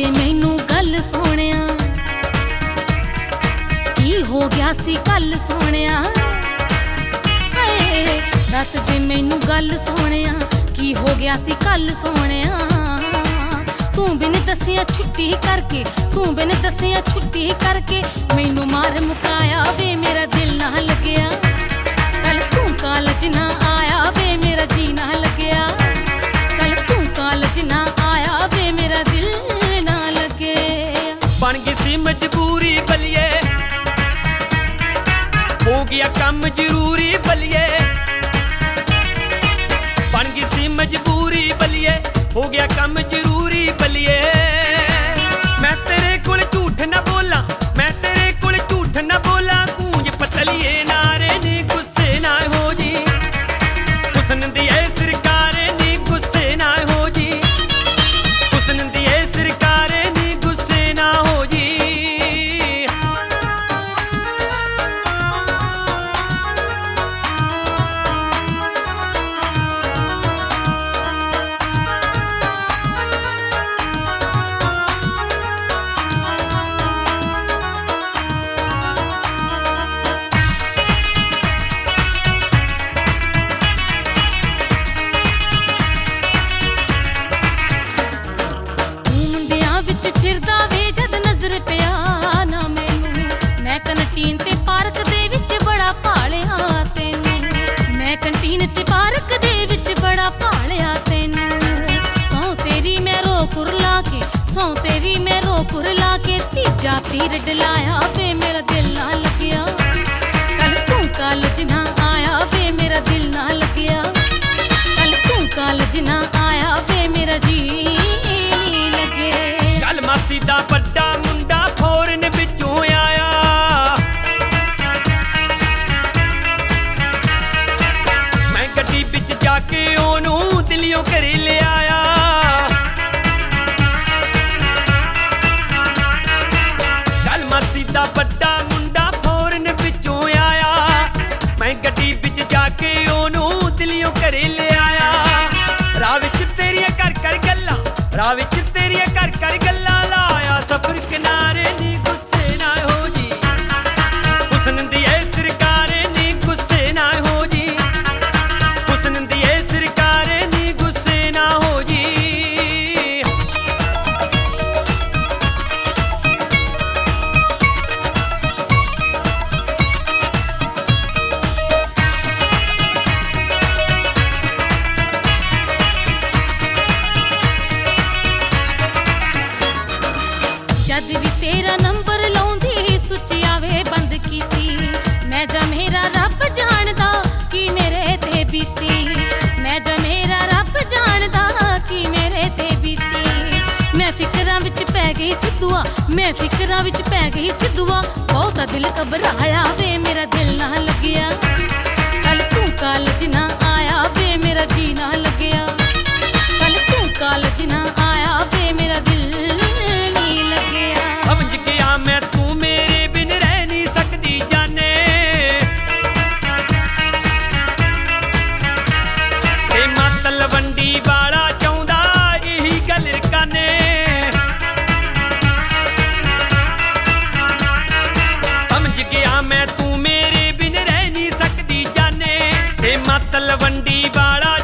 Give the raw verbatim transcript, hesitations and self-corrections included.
ਦੇ ਮੈਨੂੰ ਗੱਲ ਸੋਹਣਿਆ ਕੀ ਹੋ ਗਿਆ ਸੀ ਕੱਲ ਸੋਹਣਿਆ ਹਾਏ ਦੱਸ ਦੇ ਮੈਨੂੰ ਗੱਲ ਸੋਹਣਿਆ ਕੀ ਹੋ ਗਿਆ ਸੀ ਕੱਲ ਸੋਹਣਿਆ ਤੂੰ ਬਿਨ ਦੱਸਿਆ ਛੁੱਟੀ ਕਰਕੇ ਤੂੰ ਬਿਨ ਦੱਸਿਆ ਛੁੱਟੀ ਕਰਕੇ ਮੈਨੂੰ ਮਾਰ ਮੁਕਾਇਆ ਵੇ ਮੇਰਾ ਦਿਲ ਨਾ ਲੱਗਿਆ ਕੱਲ ਤੂੰ ਕਾਲਜ ਨਾ ਆਇਆ ਵੇ ਮੇਰਾ ਜੀ ਨਾ ਲੱਗਿਆ ਕੱਲ ਤੂੰ ਕਾਲਜ ਨਾ ਆਇਆ ਵੇ ਮੇਰਾ ਦਿਲ ਨਾ ਲੱਗਿਆ ਬਣ ਗਈ ਸੀ ਮਜਬੂਰੀ ਬਲੀਏ ਹੋ ਗਿਆ ਕੰਮ ਜ਼ਰੂਰੀ ਬਲੀਏ ਬਣ ਗਈ ਸੀ ਮਜਬੂਰੀ ਬਲੀਏ ਹੋ ਗਿਆ ਕੰਮ ਜ਼ਰੂਰੀ ਬਲੀਏ ਮੈਂ ਤੇਰੇ ਕੋਲ ਝੂਠ ਨਾ ਬੋਲਾਂ ਮੈਂ ਤੇਰੇ ਕੋਲ ਝੂਠ ਨਾ ਬੋਲਾਂ ਗੂੰਜ ਪਤਲੀਏ ਨਾਰੇ ਨੀ ਗੁੱਸੇ ਨਾ ਹੋ ਜੀ ਹੁਸਨ ਦੀ ਏ ਸਰਕਾਰੇ ਨੀ ਗੁੱਸੇ ਨਾ ਹੋ ਜੀ ਹੁਸਨ ਦੀ ਏ ਸਰਕਾਰੇ ਨੀ ਗੁੱਸੇ ਨਾ ਹੋ ਜੀ ਫਿਰਦਾ ਵੇ ਜਦ ਨਜ਼ਰ ਪਿਆ ਨਾ ਮੈਨੂੰ ਮੈਂ ਕੰਟੀਨ ਤੇ ਪਾਰਕ ਦੇ ਵਿੱਚ ਬੜਾ ਭਾਲਿਆ ਤੈਨੂੰ ਮੈਂ ਕੰਟੀਨ ਤੇ ਪਾਰਕ ਦੇ ਵਿੱਚ ਬੜਾ ਭਾਲਿਆ ਤੈਨੂੰ ਸੌ ਤੇਰੀ ਮੈਂ ਰੋ ਕੁਰਲਾ ਕੇ ਸੌ ਤੇਰੀ ਮੈਂ ਰੋ ਕੁਰਲਾ ਕੇ ਤੀਜਾ ਪੀਰੀਅਡ ਲਾਇਆ ਵੇ ਮੇਰਾ ਦਿਲ ਨਾ ਲੱਗਿਆ ਕੱਲ ਤੂੰ ਕਾਲਜ ਨਾ ਆਇਆ ਵੇ ਮੇਰਾ ਦਿਲ ਨਾ ਲੱਗਿਆ ਕੱਲ ਤੂੰ ਕਾਲਜ ਨਾ ਆਇਆ ਵੇ ਮੇਰਾ ਜੀ ਮਾਸੀ ਦਾ ਵੱਡਾ ਮੁੰਡਾ ਫੋਰਨ ਵਿੱਚੋਂ ਆਇਆ ਮੈਂ ਗੱਡੀ ਵਿੱਚ ਜਾ ਕੇ ਉਹਨੂੰ ਦਿੱਲੀਓਂ ਘਰੇ ਲਿਆਇਆ ਕੱਲ ਮਾਸੀ ਦਾ ਵੱਡਾ ਮੁੰਡਾ ਫੋਰਨ ਵਿੱਚੋਂ ਆਇਆ ਮੈਂ ਗੱਡੀ ਵਿੱਚ ਜਾ ਕੇ ਉਹਨੂੰ ਦਿੱਲੀਓਂ ਘਰੇ ਲਿਆਇਆ ਰਾਹ ਵਿੱਚ ਤੇਰੀਆਂ ਕਰ ਕਰ ਗੱਲਾਂ ਰਾਹ ਵਿੱਚ ਤੇਰੀਆਂ ਕਰ ਕਰ ਗੱਲਾਂ ਲਾਇਆ ਸਫਰ ਕਿਨਾਰੇ ਨੀ ਗੁੱਸੇ ਨਾ ਹੋ ਜੀ ਹੁਸਨ ਦੀ ਏ ਸਰਕਾਰੇ ਨੀ ਗੁੱਸੇ ਨਾ ਹੋ ਜੀ ਹੁਸਨ ਦੀ ਏ ਸਰਕਾਰੇ ਨੀ ਗੁੱਸੇ ਨਾ ਹੋ ਜੀ ਜਦ ਵੀ ਤੇਰਾ ਨੰਬਰ ਲਾਉਂਦੀ ਸੁੱਚ ਆਵੇ ਬੰਦ ਕੀਤੀ ਮੈਂ ਜਾਂ ਮੇਰਾ ਰੱਬ ਜਾਣਦਾ ਕੀ ਮੇਰੇ ਤੇ ਬੀਤੀ ਮੈਂ ਜਾਂ ਮੇਰਾ ਰੱਬ ਜਾਣਦਾ ਕੀ ਮੇਰੇ ਤੇ ਬੀਤੀ ਮੈਂ ਫਿਕਰਾਂ ਵਿੱਚ ਪੈ ਗਈ ਸਿੱਧੂਆ ਮੈਂ ਫਿਕਰਾਂ ਵਿੱਚ ਪੈ ਗਈ ਸਿੱਧੂਆ ਬਹੁਤਾ ਦਿਲ ਘਬਰਾਇਆ ਵੇ ਮੇਰਾ ਦਿਲ ਨਾ ਲੱਗਿਆ ਕੱਲ ਤੂੰ ਕਾਲਜ ਨਾ ਆਇਆ ਵੇ ਮੇਰਾ ਜੀ ਨਾ ਲੱਗਿਆ ਕੱਲ ਤੂੰ ਕਾਲਜ ਨਾ ਆਇਆ ਵੇ ਮੇਰਾ ਦਿਲ ਸਮਝ ਗਿਆ ਮੈਂ ਤੂੰ ਮੇਰੇ ਬਿਨ ਰਹਿ ਨਹੀਂ ਸਕਦੀ ਜਾਨੇ ਤੇ ਮਤਲ ਵੰਡੀ ਵਾਲਾ ਚਾਹੁੰਦਾ ਇਹੀ ਗੱਲ ਰਕਾਨੇ ਸਮਝ ਗਿਆ ਮੈਂ ਤੂੰ ਮੇਰੇ ਬਿਨ ਰਹਿ ਨਹੀਂ ਸਕਦੀ ਜਾਨੇ ਤੇ ਮਤਲ ਵੰਡੀ ਵਾਲਾ